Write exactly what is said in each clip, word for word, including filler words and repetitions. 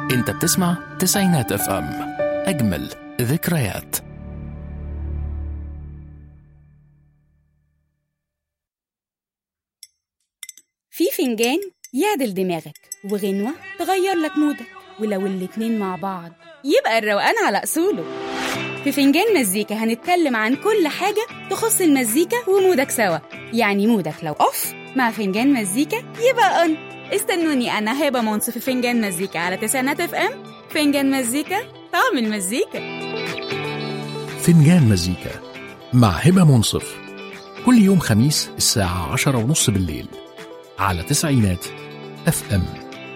انت بتسمع تسعينات اف ام، اجمل ذكريات. في فنجان يعدل دماغك وغنوة تغير لك مودك، ولو الاتنين مع بعض يبقى الروقان على أصوله. في فنجان مزيكا هنتكلم عن كل حاجة تخص المزيكا ومودك سوا، يعني مودك لو أوف مع فنجان مزيكا يبقى أون. استنوني أنا هبة منصف في فنجان مزيكا على تسعينات اف ام. فنجان مزيكا، طعم المزيكا. فنجان مزيكا مع هبة منصف كل يوم خميس الساعة عشرة ونص بالليل على تسعينات اف ام.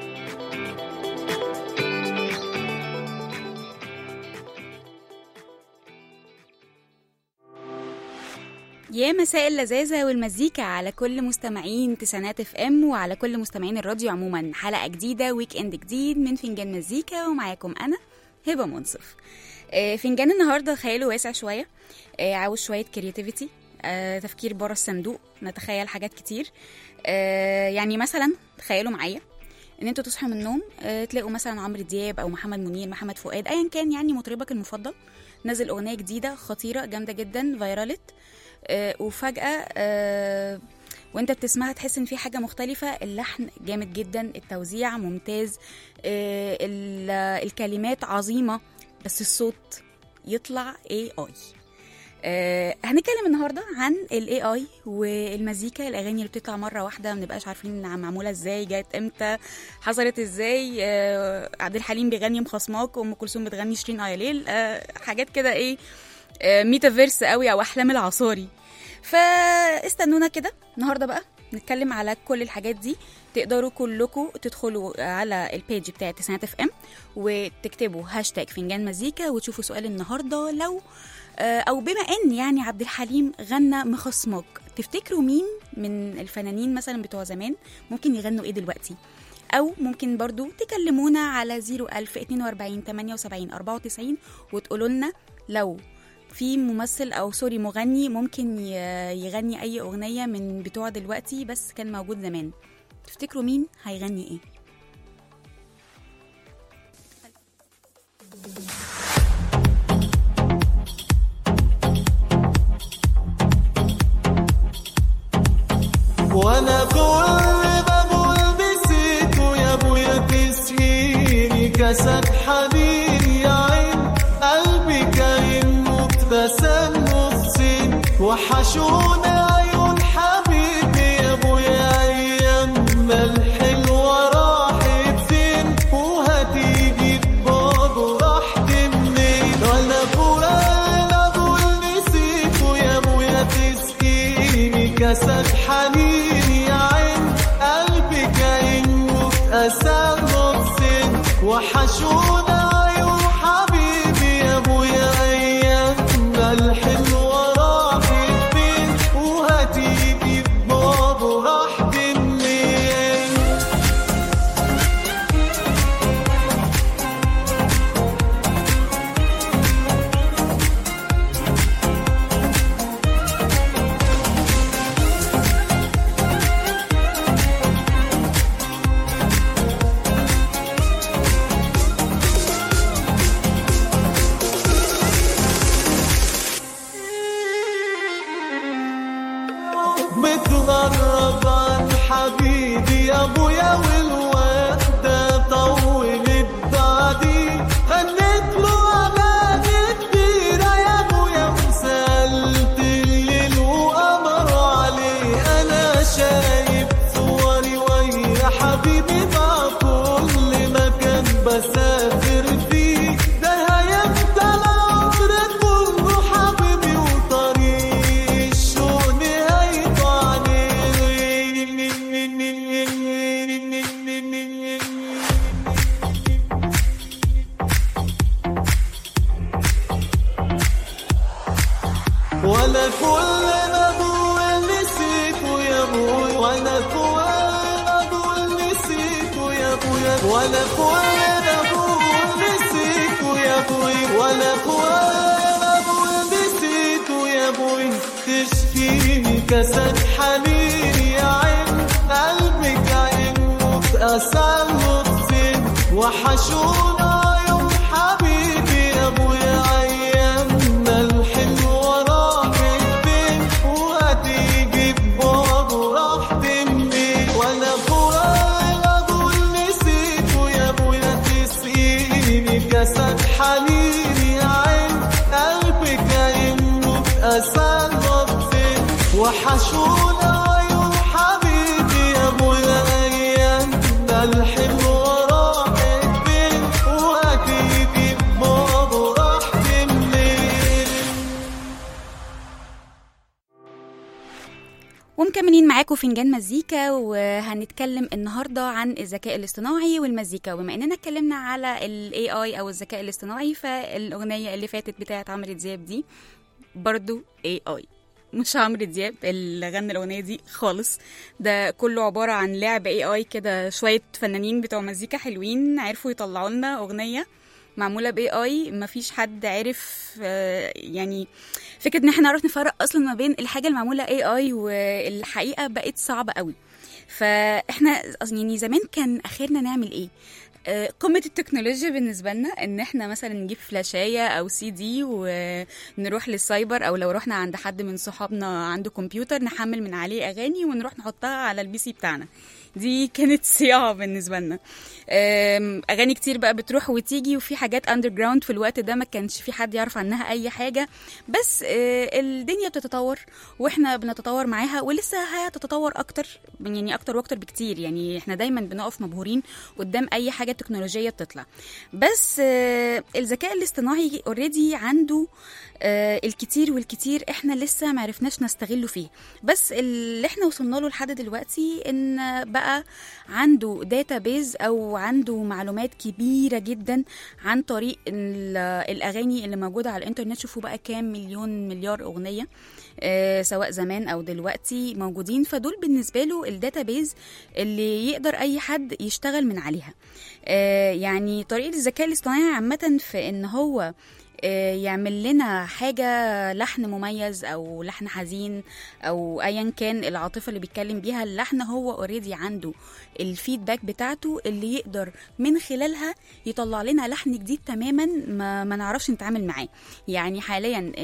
يا مساء اللذاذة والمزيكا على كل مستمعين تسعينات اف ام وعلى كل مستمعين الراديو عموما. حلقة جديدة، ويك اند جديد من فنجان مزيكا، ومعاكم أنا هبة منصف. فنجان النهاردة خياله واسع شوية، عاوز شوية كرياتيفيتي، تفكير برا الصندوق، نتخيل حاجات كتير. يعني مثلا تخيلوا معايا ان انتوا تصحوا من النوم تلاقوا مثلا عمرو دياب او محمد منير، محمد فؤاد، ايا كان يعني مطربك المفضل، نزل اغنية جديدة خطيرة جامدة جدا، فايرالت، أه وفجأة أه وانت بتسمعها تحس ان في حاجة مختلفة. اللحن جامد جدا، التوزيع ممتاز، أه الكلمات عظيمة، بس الصوت يطلع اي اي. أه هنتكلم النهاردة عن الاي اي والمزيكا، الاغاني اللي بتطلع مرة واحدة منبقاش عارفين معمولة ازاي، جات امتى، حصلت ازاي. أه عبد الحليم بيغني مخصماك، وام كلثوم بتغني شيرين ايليل، أه حاجات كده ايه، ميتافيرس قوي او احلام العصاري. فاستنونا كده النهارده بقى نتكلم على كل الحاجات دي. تقدروا كلكم تدخلوا على البيج بتاع تسعينات اف ام وتكتبوا هاشتاج فنجان مزيكا وتشوفوا سؤال النهارده. لو او بما ان يعني عبد الحليم غنى مخصمك، تفتكروا مين من الفنانين مثلا بتوع زمان ممكن يغنوا ايه دلوقتي؟ او ممكن برضو تكلمونا على زيرو ألف اتنين وأربعين تمانية وسبعين أربعة وتسعين وتقولوا لنا لو في ممثل او سوري مغني ممكن يغني اي اغنية من بتوع دلوقتي بس كان موجود زمان، تفتكروا مين هيغني ايه؟ وانا كل بقول نسيته يا ابويا تسقيني كاسات حنين يا عين قلبي كاين مبتسم نصين وحشونا عيون حبيبي يا ابويا ايامنا الحلوه راحت فين وهتيجي برضه راحت منين. وانا كل بقول نسيته يا ابويا تسقيني كاسات حنين يا عين قلبي كاين مبتسم نصين وحشونا عيون حبيبي يا ابويا ايامنا الحلوه راحت فين وهتيجي بابا راحت منين. متغرب عن حبيبي يا ابويا والوحدة طولت بعدي، غنيت له اغاني كتيرة يا ابويا وسألت الليل وقمر عليه. انا شايف صوري ويا حبيبي مع كل مكان بسافر فيه، ده هيفضل العمر كله حبيبي وطريق الشوق وانا كل ما بقول نسيته يا ابوي، وانا كل ما بقول نسيته يا ابويا، وانا كل ما بقول نسيته يا ابوي، وانا كل ما بقول نسيته يا ابوي تشكيني كاسات حنين يا عين قلبك عين متقسم نصين وحشونا يوم حبيبي يا ابويا ايامنا الحلوه راحت فين وهتيجي ببعض راح مني وانا فؤاد اقول نسيته يا ابويا تسقيني جسد حنيني يا عين قلبي كأنه بأسان وقتين وحشونا يوم حبيبي يا ابويا ايامنا الحلوه ومكملين معاكم فنجان مزيكا، وهنتكلم النهارده عن الذكاء الاصطناعي والمزيكا. وبما اننا اتكلمنا على الاي اي او الذكاء الاصطناعي، فالاغنيه اللي فاتت بتاعه عمرو دياب دي برضو اي اي، مش عمرو دياب اللي غنى الاغنيه دي خالص. ده كله عباره عن لعب اي اي كده، شويه فنانين بتوع مزيكا حلوين عرفوا يطلعوا لنا اغنيه معموله باي اي. مفيش حد عرف يعني فكره ان احنا نعرف نفرق اصلا ما بين الحاجه المعموله اي اي والحقيقه بقت صعبه قوي. فاحنا يعني زمان كان اخرنا نعمل ايه؟ قمة التكنولوجيا بالنسبة لنا ان احنا مثلا نجيب فلاشاية او سي دي ونروح للسايبر، او لو رحنا عند حد من صحابنا عنده كمبيوتر نحمل من عليه اغاني ونروح نحطها على البي سي بتاعنا. دي كانت صياعة بالنسبة لنا. اغاني كتير بقى بتروح وتيجي، وفي حاجات اندر جراوند في الوقت ده ما كانش في حد يعرف عنها اي حاجة. بس الدنيا بتتطور واحنا بنتطور معاها، ولسه هتتطور اكتر يعني اكتر واكتر بكتير. يعني احنا دايما بنقف مبهورين قدام اي حاجة تكنولوجية بتطلع. بس الذكاء الاصطناعي اوريدي عنده الكتير والكتير احنا لسه معرفناش نستغله فيه. بس اللي احنا وصلنا له لحد دلوقتي ان بقى عنده داتابيز او عنده معلومات كبيرة جدا عن طريق الاغاني اللي موجودة على الانترنت. شوفوا بقى كام مليون مليار اغنية آه سواء زمان او دلوقتي موجودين. فدول بالنسبة له الداتابيز اللي يقدر اي حد يشتغل من عليها. آه يعني طريقة الذكاء الاصطناعي عامة في ان هو يعمل لنا حاجة لحن مميز أو لحن حزين أو أيا كان العاطفة اللي بيتكلم بيها اللحن، هو اوريدي عنده الفيدباك بتاعته اللي يقدر من خلالها يطلع لنا لحن جديد تماما ما, ما نعرفش نتعامل معاه. يعني حاليا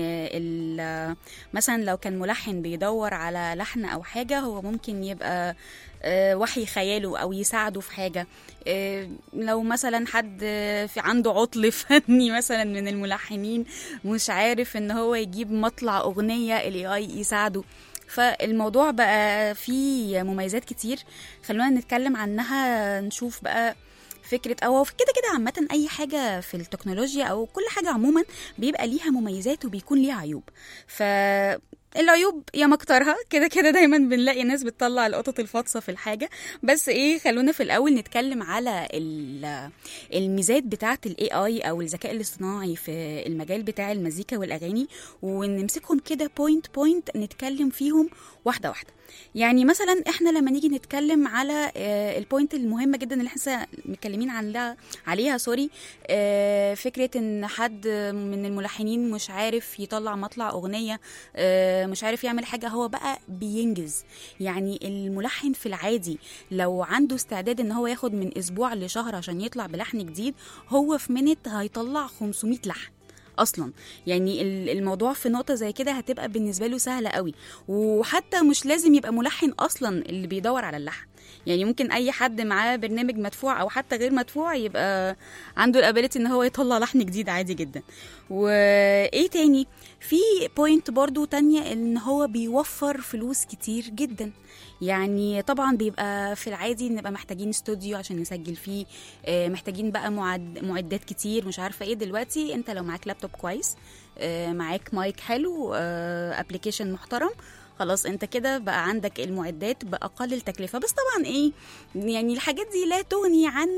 مثلا لو كان ملحن بيدور على لحن أو حاجة، هو ممكن يبقى وحي خياله أو يساعده في حاجة. لو مثلا حد في عنده عطل فني مثلا من الملحنين مش عارف ان هو يجيب مطلع أغنية، ال إيه آي يساعده. فالموضوع بقى فيه مميزات كتير، خلونا نتكلم عنها. نشوف بقى فكرة أو كده كده عامة أي حاجة في التكنولوجيا أو كل حاجة عموما بيبقى ليها مميزات وبيكون ليها عيوب. ف العيوب يا مكترها كده كده دايما بنلاقي ناس بتطلع القطط الفاطسه في الحاجه. بس ايه، خلونا في الاول نتكلم على الميزات بتاعه الاي اي او الذكاء الاصطناعي في المجال بتاع المزيكا والاغاني، ونمسكهم كده بوينت بوينت نتكلم فيهم واحده واحده. يعني مثلا احنا لما نيجي نتكلم على البوينت المهمه جدا اللي احنا متكلمين عنها عليها سوري فكره ان حد من الملحنين مش عارف يطلع مطلع اغنيه، مش عارف يعمل حاجه، هو بقى بينجز. يعني الملحن في العادي لو عنده استعداد ان هو ياخد من اسبوع لشهر عشان يطلع بلحن جديد، هو في منت هيطلع خمسمية لحن اصلا. يعني الموضوع في نقطه زي كده هتبقى بالنسبه له سهله قوي. وحتى مش لازم يبقى ملحن اصلا اللي بيدور على اللحن، يعني ممكن اي حد معاه برنامج مدفوع او حتى غير مدفوع يبقى عنده الابيليتي ان هو يطلع لحن جديد عادي جدا. وايه تاني، في بوينت برضو تانية ان هو بيوفر فلوس كتير جدا. يعني طبعا بيبقى في العادي نبقى محتاجين استوديو عشان نسجل فيه، محتاجين بقى معد معدات كتير مش عارفه ايه. دلوقتي انت لو معاك لابتوب كويس، معاك مايك حلو، ابليكيشن محترم، خلاص انت كده بقى عندك المعدات بأقل التكلفة. بس طبعا ايه، يعني الحاجات دي لا تغني عن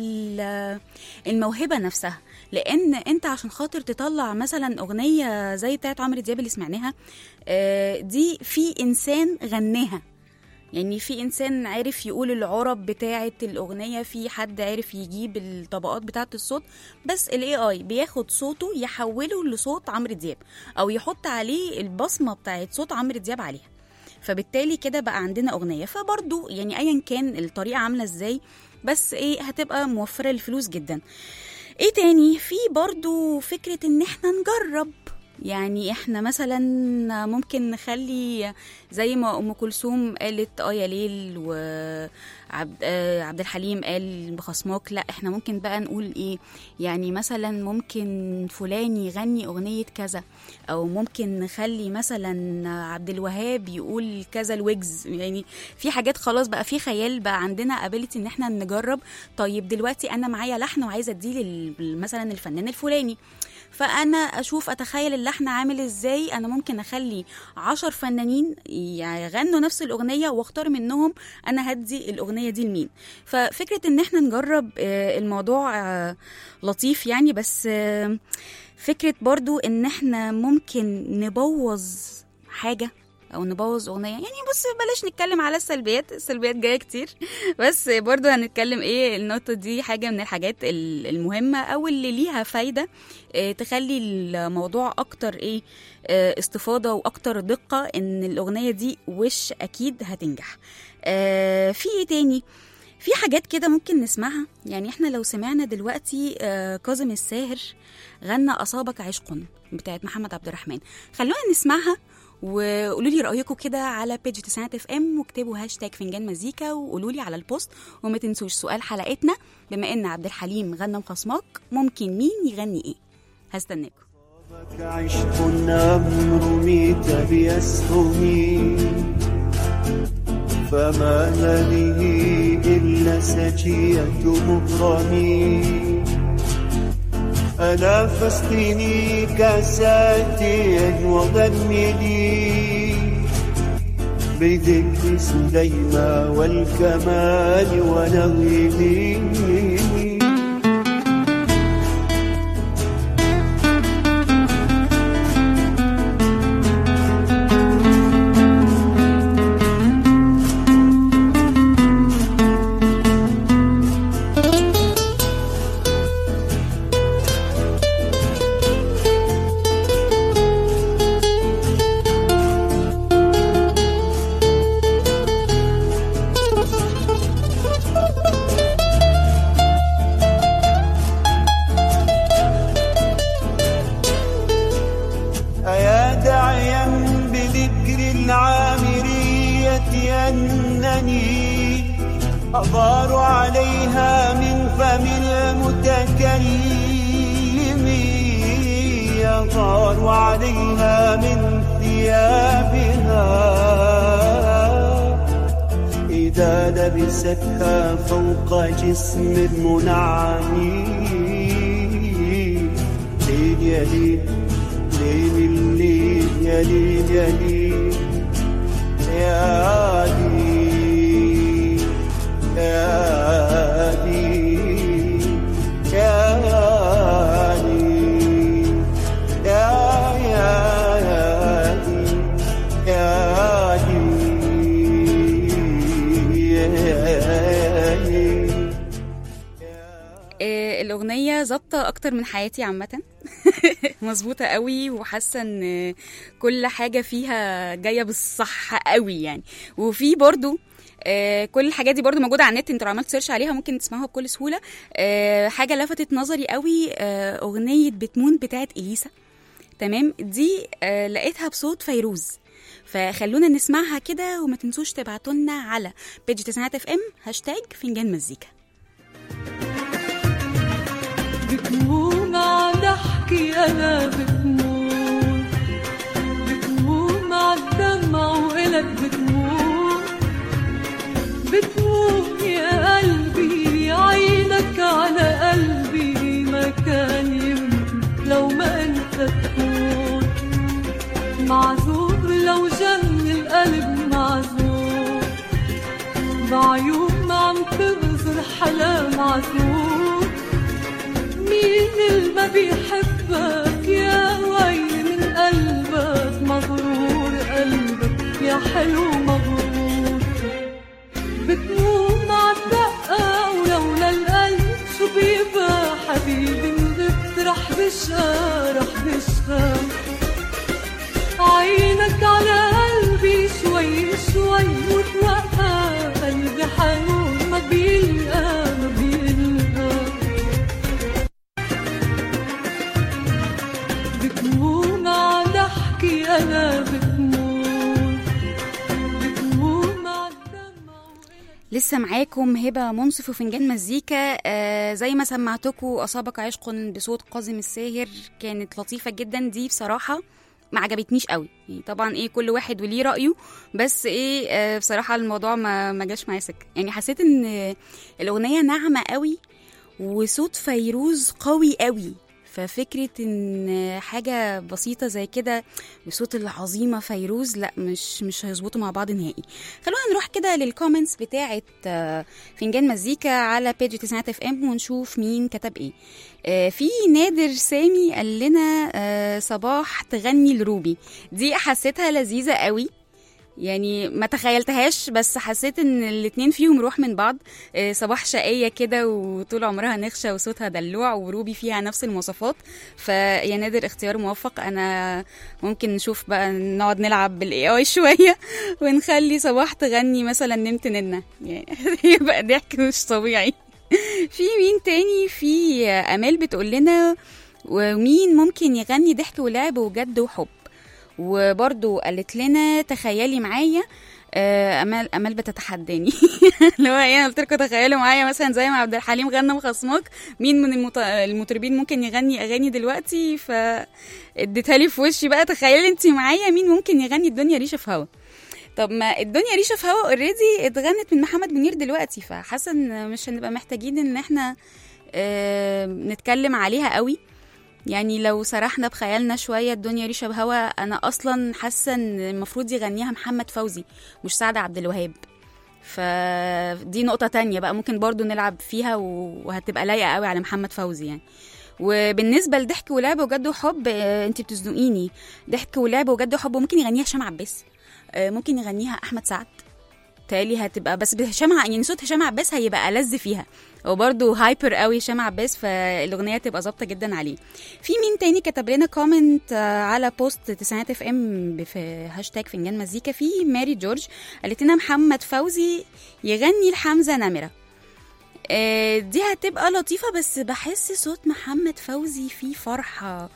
الموهبة نفسها. لان انت عشان خاطر تطلع مثلا اغنية زي بتاعت عمرو دياب اللي سمعناها دي، في انسان غناها، يعني في انسان عارف يقول العرب بتاعه الاغنيه، في حد عارف يجيب الطبقات بتاعه الصوت. بس الاي اي بياخد صوته يحوله لصوت عمرو دياب او يحط عليه البصمه بتاعه صوت عمرو دياب عليها. فبالتالي كده بقى عندنا اغنيه. فبرضو يعني ايا كان الطريقه عامله ازاي، بس ايه هتبقى موفره الفلوس جدا. ايه تاني؟ في برضو فكره ان احنا نجرب، يعني احنا مثلا ممكن نخلي زي ما ام كلثوم قالت اه يا ليل وعبد آه عبد الحليم قال بخصماك، لا احنا ممكن بقى نقول ايه، يعني مثلا ممكن فلان يغني اغنيه كذا، او ممكن نخلي مثلا عبد الوهاب يقول كذا الويجز. يعني في حاجات خلاص بقى في خيال، بقى عندنا ابيليتي ان احنا نجرب. طيب دلوقتي انا معايا لحن وعايزه اديه مثلا الفنان الفلاني، فأنا أشوف أتخيل اللحن عامل إزاي، أنا ممكن أخلي عشر فنانين يغنوا نفس الأغنية واختار منهم أنا هدي الأغنية دي لمين. ففكرة إن احنا نجرب الموضوع لطيف يعني، بس فكرة برضو إن احنا ممكن نبوظ حاجة او نبوظ اغنيه. يعني بص بلاش نتكلم على السلبيات، السلبيات جايه كتير، بس برضو هنتكلم ايه النقطه دي حاجه من الحاجات المهمه او اللي ليها فايده إيه تخلي الموضوع اكتر ايه استفاضه واكتر دقه، ان الاغنيه دي وش اكيد هتنجح. اه في ايه تاني؟ في حاجات كده ممكن نسمعها. يعني احنا لو سمعنا دلوقتي اه كاظم الساهر غنى اصابك عشق بتاعت محمد عبد الرحمن، خلونا نسمعها وقولوا لي رأيكم كده على بيج تسعينات اف ام، واكتبوا هاشتاج فنجان مزيكا وقولوا لي على البوست. وما تنسوش سؤال حلقتنا، بما ان عبد الحليم غنى مخصماك، ممكن مين يغني ايه؟ هستناكم. عشق أمر ميت بيسهمي فما لديه إلا سجية مغرمي ألا فاسقني كاساتي وغمدي بذكر سليمان والكمال ونغمي. أغار عليها من فم المتكلم، أغار عليها من ثيابها إذا لبستها فوق جسم المنعم. ليل يا ليل ليل الليل يا ليل يا ليل يا ليل الأغنية ظابطة أكتر من حياتي عامة مظبوطة قوي، وحاسة ان كل حاجة فيها جاية بالصح قوي يعني. وفي برضو آه كل الحاجات دي برضو موجودة على النت، انتوا لو عملت سيرش عليها ممكن تسمعوها بكل سهولة. آه حاجة لفتت نظري قوي آه أغنية بتمون بتاعت إليسا، تمام؟ دي آه لقيتها بصوت فيروز، فخلونا نسمعها كده. وما تنسوش تبعتولنا على بيج تسعينات اف ام هاشتاج فنجان مزيكا. بتمون على حكي أنا بتمون، بتمون على الدمع وإلك بتمون، بتمون يا قلبي عينك على قلبي ما كان يمكن لو ما أنت تكون معذور، لو جن القلب معذور بعيون ما عم تبذر حلا معذور. مين اللي ما بيحبك يا ويلي من قلبك مغرور، قلبك يا حلو مغرور. بتموم عالدقة ولولا القلب شو بيبقى حبيبي، مدت رح بشقى رح بشقى عينك على قلبي شوي لسه معاكم هبة منصف وفنجان مزيكا. آه زي ما سمعتكم أصابك عشق بصوت كاظم الساهر، كانت لطيفة جدا دي بصراحة، ما عجبتنيش قوي يعني. طبعا ايه كل واحد وليه رأيه، بس ايه آه بصراحة الموضوع ما ما جاش معايا سكة يعني. حسيت ان الأغنية ناعمة قوي وصوت فيروز قوي قوي، ففكرة ان حاجة بسيطة زي كده بصوت العظيمة فيروز لا مش مش هيظبطوا مع بعض نهائي. خلونا نروح كده للكومنتس بتاعة فنجان مزيكا على بيج تسعينات اف ام ونشوف مين كتب ايه. في نادر سامي قال لنا صباح تغني لروبي، دي حسيتها لذيذة قوي يعني، ما تخيلتهاش بس حسيت ان الاتنين فيهم روح من بعض. صباح شقية كده وطول عمرها نخشة وصوتها دلوع، وروبي فيها نفس المواصفات، فيا نادر اختيار موفق. انا ممكن نشوف بقى نقعد نلعب بالاي اي شوية ونخلي صباح تغني مثلا نمت ننا يعني يبقى ضحك مش طبيعي. في مين تاني؟ في امال بتقول لنا ومين ممكن يغني ضحك ولعب وجد وحب، وبرضو قالت لنا تخيلي معايا. امال امال بتتحداني لو انا قلت لكم تخيلوا معايا مثلا زي ما عبد الحليم غنى مخصمك، مين من المط... المطربين ممكن يغني اغاني دلوقتي؟ فاديتها لي في وشي بقى، تخيلي انت معايا مين ممكن يغني الدنيا ريشه في هوا. طب ما الدنيا ريشه في هوا اوريدي اتغنت من محمد منير دلوقتي، فحاسه ان مش هنبقى محتاجين ان احنا اه نتكلم عليها قوي يعني. لو سرحنا بخيالنا شوية الدنيا ريشة بهوا، أنا أصلا حاسة إن المفروض يغنيها محمد فوزي مش سعد عبد الوهاب، فدي نقطة تانية بقى ممكن برضو نلعب فيها وهتبقى لايقة قوي على محمد فوزي يعني. وبالنسبة لضحك ولعب وجد وحب، انتي بتزنقيني. ضحك ولعب وجد وحب ممكن يغنيها هشام عباس، ممكن يغنيها أحمد سعد، تالي هتبقى بس هشام يعني صوت هشام عباس هيبقى ألذ فيها، وبرضه هايبر قوي هشام عباس، فالاغنيه تبقى ظابطه جدا عليه. في مين تاني كتب لنا كومنت على بوست تسعينات اف ام في هاشتاج فنجان مزيكا؟ في ماري جورج قالت لنا محمد فوزي يغني لحمزه نمره. دي هتبقى لطيفه، بس بحس صوت محمد فوزي فيه فرحه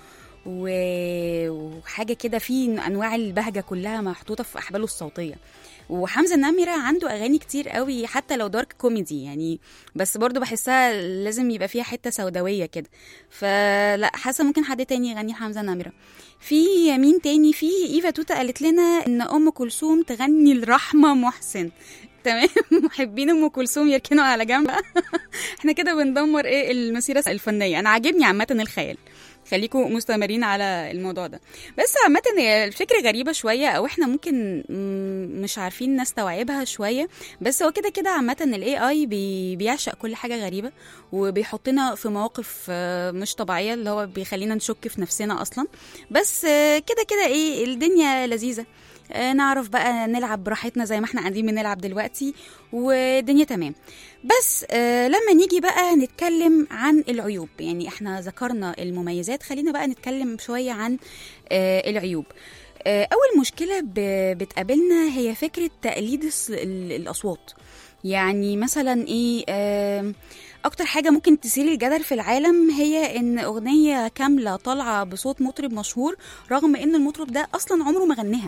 وحاجه كده، فيه انواع البهجه كلها محطوطه في احباله الصوتيه. وحمزة نمرة عنده أغاني كتير قوي حتى لو دارك كوميدي يعني، بس برضو بحسها لازم يبقى فيها حتة سوداوية كده، فلا حاسة ممكن حد تاني يغني حمزة نمرة. في مين تاني؟ في إيفا توتا قالت لنا إن أم كلثوم تغني الرحمة محسن. تمام محبين ام كلثوم يركنوا على جنب احنا كده بندمر ايه المسيره الفنيه. انا عاجبني عامه الخيال، خليكم مستمرين على الموضوع ده. بس عامه الفكره غريبه شويه، او احنا ممكن مش عارفين نستوعبها شويه، بس هو كده كده عامه الاي اي بي بيعشق كل حاجه غريبه وبيحطنا في مواقف مش طبيعيه، اللي هو بيخلينا نشك في نفسنا اصلا. بس كده كده ايه الدنيا لذيذه، نعرف بقى نلعب براحتنا زي ما احنا قاعدين بنلعب دلوقتي والدنيا تمام. بس آه لما نيجي بقى نتكلم عن العيوب، يعني احنا ذكرنا المميزات، خلينا بقى نتكلم شوية عن آه العيوب. آه أول مشكلة بتقابلنا هي فكرة تقليد الأصوات. يعني مثلا ايه آه اكتر حاجة ممكن تثير الجدل في العالم هي ان اغنية كاملة طالعة بصوت مطرب مشهور رغم ان المطرب ده اصلا عمره ما غناها،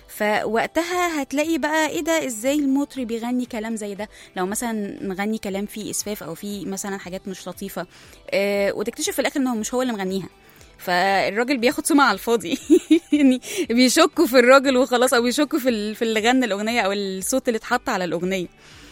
فوقتها هتلاقي بقى ايه ده، ازاي المطرب يغني كلام زي ده؟ لو مثلا نغني كلام فيه اسفاف او فيه مثلا حاجات مش لطيفة اه وتكتشف في الاخر انه مش هو اللي مغنيها، فالراجل بياخد سمعة على الفاضي يعني بيشكوا في الراجل وخلاص، او بيشكوا في في اللي غنى الاغنية او الصوت اللي اتحط على الاغنية.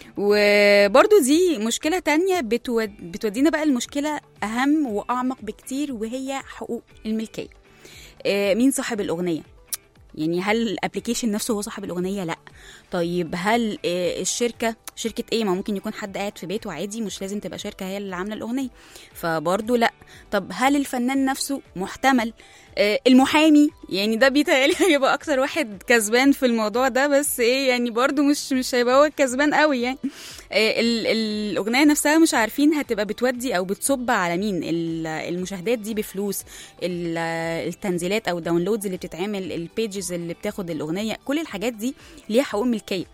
وبرضو دي مشكلة تانية بتود... بتودينا بقى المشكلة أهم وأعمق بكتير، وهي حقوق الملكية. آه مين صاحب الأغنية؟ يعني هل الابليكيشن نفسه هو صاحب الأغنية؟ لا. طيب هل آه الشركة شركة ايه؟ ما ممكن يكون حد قاعد في بيته عادي، مش لازم تبقى شركة هي اللي عاملة الأغنية، فبرضو لا. طب هل الفنان نفسه؟ محتمل. آه المحامي، يعني ده بيتهيألي هيبقى أكتر واحد كسبان في الموضوع ده، بس ايه يعني برضو مش مش هيبقى هو كسبان قوي يعني. آه الأغنية نفسها مش عارفين هتبقى بتودي أو بتصب على مين، المشاهدات دي بفلوس، التنزيلات أو الداونلودز اللي بتتعمل، البيجز اللي بتاخد الأغنية، كل الحاجات دي ليها حقوق ملكية.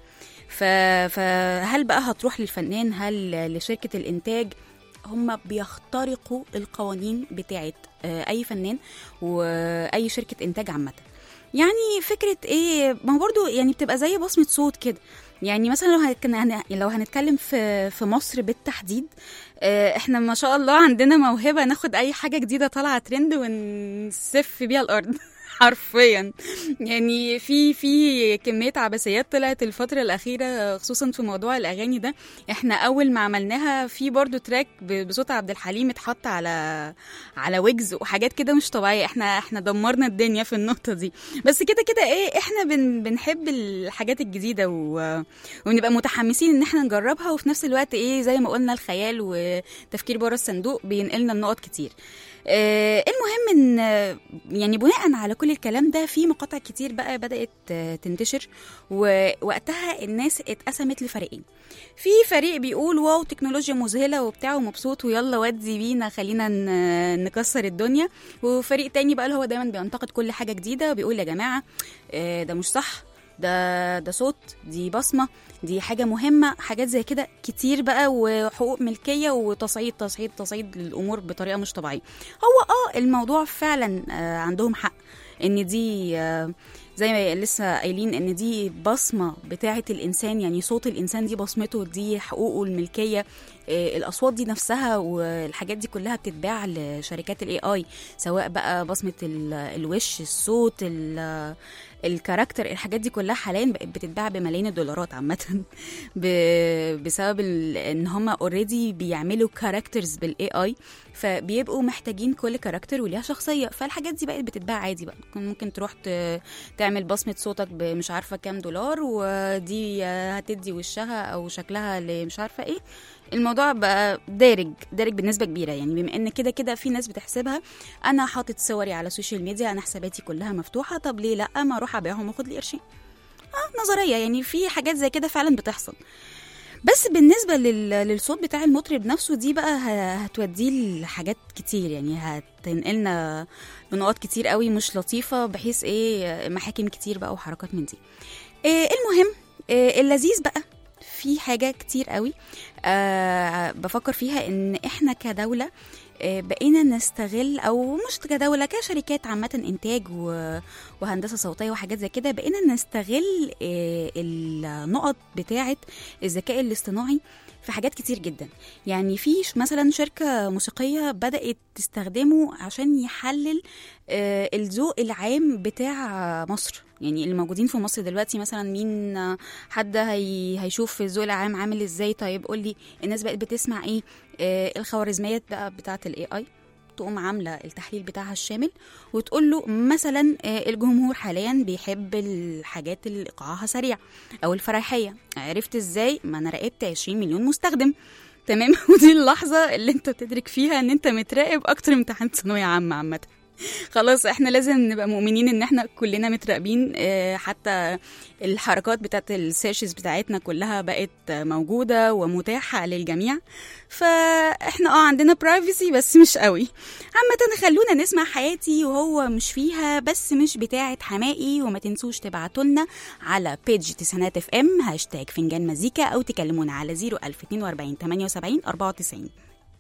فهل بقى هتروح للفنان؟ هل لشركة الإنتاج؟ هم بيخترقوا القوانين بتاعت أي فنان وأي شركة إنتاج عامة. يعني فكرة إيه، ما هو برضو يعني بتبقى زي بصمة صوت كده، يعني مثلا لو هن... لو هنتكلم في في مصر بالتحديد، احنا ما شاء الله عندنا موهبة ناخد اي حاجة جديدة طالعة ترند ونسف بيها الارض حرفيا. يعني في في كمية عبثيات طلعت الفترة الأخيرة خصوصا في موضوع الأغاني ده. احنا أول ما عملناها في برضو تراك بصوت عبد الحليم اتحط على على ويجز وحاجات كده مش طبيعية. احنا احنا دمرنا الدنيا في النقطة دي. بس كده كده ايه، احنا بن بنحب الحاجات الجديدة و... ونبقى متحمسين ان احنا نجربها، وفي نفس الوقت ايه زي ما قلنا الخيال وتفكير بره الصندوق بينقلنا النقط كتير. آه المهم ان يعني بناء على كل الكلام ده في مقاطع كتير بقى بدأت تنتشر، ووقتها الناس اتقسمت لفريقين. في فريق بيقول واو تكنولوجيا مذهلة وبتاع ومبسوط ويلا ودي بينا خلينا نكسر الدنيا، وفريق تاني بقى اللي هو دايما بينتقد كل حاجة جديدة وبيقول يا جماعة آه ده مش صح، ده ده صوت، دي بصمة، دي حاجة مهمة، حاجات زي كده كتير بقى، وحقوق ملكية وتصعيد تصعيد تصعيد للأمور بطريقة مش طبيعية. هو اه الموضوع فعلا آه عندهم حق ان دي آه زي ما لسه قايلين ان دي بصمة بتاعة الانسان، يعني صوت الانسان دي بصمته، دي حقوقه الملكية. آه الاصوات دي نفسها والحاجات دي كلها بتتباع لشركات الاي اي، سواء بقى بصمة الوش، الصوت، الكاركتر، الحاجات دي كلها حاليا بقت بتتباع بملايين الدولارات عامه بسبب ان هم اوريدي بيعملوا كاركترز بالاي اي، فبيبقوا محتاجين كل كاركتر وليها شخصيه. فالحاجات دي بقت بتتباع عادي بقى، ممكن تروح تعمل بصمه صوتك بمش عارفه كام دولار، ودي هتدي وشها او شكلها لمش عارفه ايه. الموضوع بقى دارج دارج بنسبه كبيره، يعني بما ان كده كده في ناس بتحسبها انا حاطط صوري على السوشيال ميديا، انا حساباتي كلها مفتوحه، طب ليه لا ما اروح ابيعهم واخد لي قرشين. اه نظريه، يعني في حاجات زي كده فعلا بتحصل. بس بالنسبه لل... للصوت بتاع المطرب نفسه دي بقى هتوديه لحاجات كتير، يعني هتنقلنا بنقاط كتير قوي مش لطيفه، بحيث ايه محاكم كتير بقى وحركات من دي. إيه المهم إيه اللذيذ بقى، في حاجة كتير قوي أه بفكر فيها ان احنا كدولة أه بقينا نستغل، او مش كدولة، كشركات عامة انتاج وهندسة صوتية وحاجات زي كده، بقينا نستغل أه النقط بتاعة الذكاء الاصطناعي في حاجات كتير جدا. يعني في مثلا شركة موسيقية بدأت تستخدمه عشان يحلل أه الذوق العام بتاع مصر، يعني اللي موجودين في مصر دلوقتي مثلا مين حد هي هيشوف الذوق العام عامل ازاي. طيب قول لي الناس بقت بتسمع ايه. آه الخوارزميات بقى بتاعه الاي اي تقوم عامله التحليل بتاعها الشامل وتقول له مثلا آه الجمهور حاليا بيحب الحاجات اللي ايقاعها سريع او الفرايحيه. عرفت ازاي؟ ما انا راقبت عشرين مليون مستخدم، تمام. ودي اللحظه اللي انت بتدرك فيها ان انت متراقب اكتر من امتحان ثانويه عامه عامه. خلاص احنا لازم نبقى مؤمنين ان احنا كلنا متراقبين. اه حتى الحركات بتاعت السيرشز بتاعتنا كلها بقت موجودة ومتاحة للجميع، فاحنا اه عندنا برايفسي بس مش قوي. عامة خلونا نسمع حياتي وهو مش فيها بس مش بتاعت حمائي. وما تنسوش تبعتولنا على بيج تسعينات اف ام هاشتاج فنجان مزيكا، او تكلمونا على زيرو ألف اتنين وأربعين تمانية وسبعين أربعة وتسعين.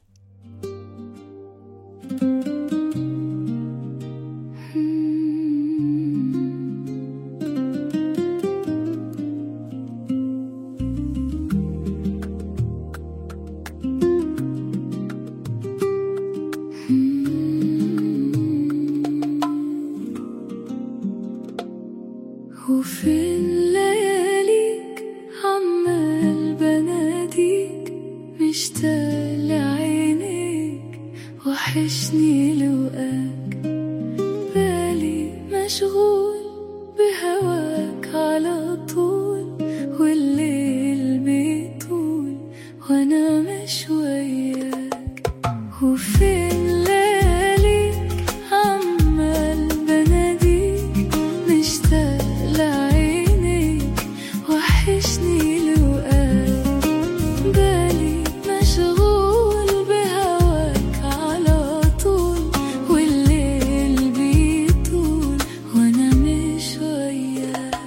وفين لياليك عمال بناديك مشتاق لعينيك وحشني لقاك بالي مشغول بهواك على طول والليل بيطول وانا مش وياك. وفين لياليك عمال بناديك مشتاق لعينيك وحشني لقاك بالي مشغول بهواك على طول والليل بيطول وانا مش وياك.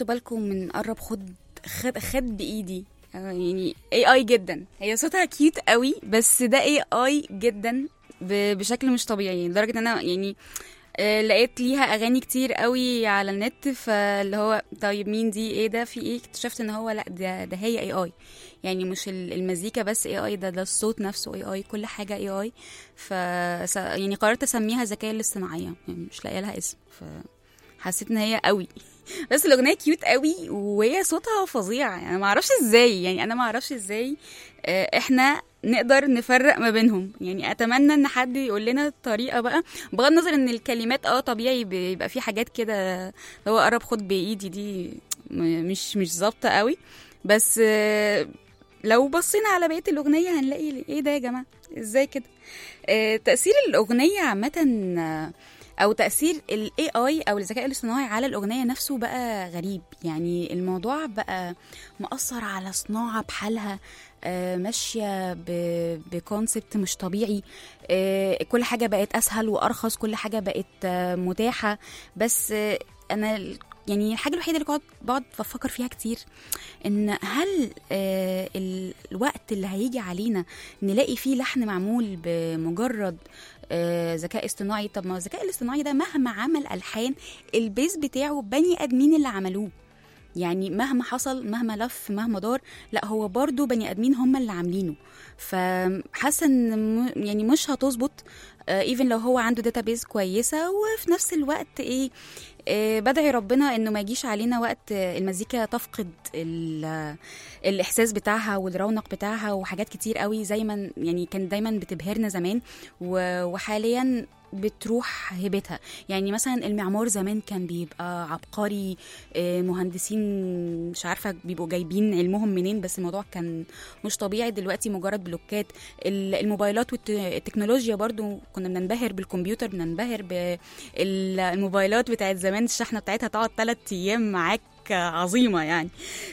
خدتوا بالكم من قرب خد خد, خد بايدي يعني اي اي جدا، هي صوتها كيوت قوي بس ده اي اي جدا بشكل مش طبيعي، لدرجه ان انا يعني لقيت ليها اغاني كتير قوي على النت، فاللي هو طيب مين دي، ايه ده، في ايه، اكتشفت ان هو لا ده, ده هي اي اي، يعني مش المزيكا بس اي اي، ده ده الصوت نفسه اي اي، كل حاجه اي اي. ف يعني قررت اسميها الذكاء الاصطناعيه، يعني مش لاقيه لها اسم، فحسيت ان هي قوي بس الاغنيه كيوت قوي وهي صوتها فظيع، يعني ما اعرفش ازاي، يعني انا ما اعرفش ازاي احنا نقدر نفرق ما بينهم. يعني اتمنى ان حد يقول لنا الطريقه بقى، بغض النظر ان الكلمات اه طبيعي بيبقى في حاجات كده هو قرب خد بايدي دي مش مش ظابطه قوي، بس لو بصينا على بقيه الاغنيه هنلاقي ايه ده يا جماعه، ازاي كده. تاثير الاغنيه عامه او تاثير الاي اي او الذكاء الاصطناعي على الاغنيه نفسه بقى غريب، يعني الموضوع بقى مؤثر على صناعه بحالها ماشيه بكونسبت مش طبيعي، كل حاجه بقت اسهل وارخص، كل حاجه بقت متاحه. بس انا يعني الحاجه الوحيده اللي بقعد بفكر فيها كتير ان هل الوقت اللي هيجي علينا نلاقي فيه لحن معمول بمجرد ذكاء اصطناعي؟ طب ما الذكاء الاصطناعي ده مهما عمل الحان البيز بتاعه بني ادمين اللي عملوه، يعني مهما حصل مهما لف مهما دار لا هو برضو بني ادمين هم اللي عاملينه. فحاسه ان يعني مش هتظبط ايفن لو هو عنده داتابيز كويسه، وفي نفس الوقت ايه آه بدعي ربنا انه ما يجيش علينا وقت المزيكا تفقد الاحساس بتاعها والرونق بتاعها وحاجات كتير قوي زي ما يعني كان دايما بتبهرنا زمان، وحاليا بتروح هبتها. يعني مثلا المعمار زمان كان بيبقى عبقري، مهندسين مش عارفه بيبقوا جايبين علمهم منين، بس الموضوع كان مش طبيعي. دلوقتي مجرد بلوكات. الموبايلات والتكنولوجيا برضو كنا بننبهر بالكمبيوتر، بننبهر بالموبايلات بتاعت زمان، الشحنه بتاعتها تقعد ثلاث ايام معاك عظيمه يعني.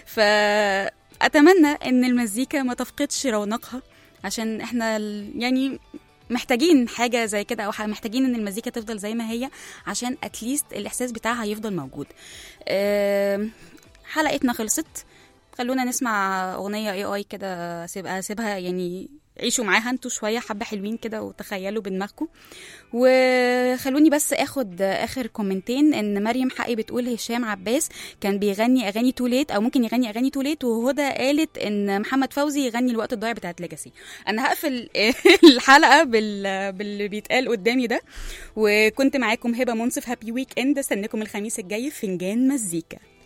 فاتمنى ان المزيكا ما تفقدش رونقها، عشان احنا يعني محتاجين حاجة زي كده، أو محتاجين إن المزيكا تفضل زي ما هي عشان أتليست الإحساس بتاعها يفضل موجود. أه حلقتنا خلصت، خلونا نسمع أغنية اي اي كده، سيبها سيبها يعني عيشوا معاها انتوا شوية حبة حلوين كده وتخيلوا بدماغكم. وخلوني بس اخد اخر كومنتين، ان مريم حقي بتقول هشام عباس كان بيغني اغاني توليت او ممكن يغني اغاني توليت، وهدى قالت ان محمد فوزي يغني الوقت الضايع بتاعت ليجاسي. انا هقفل الحلقة بال... باللي بيتقال قدامي ده، وكنت معاكم هبة منصف. هابي ويك اند، استناكم الخميس الجاي في فنجان مزيكا.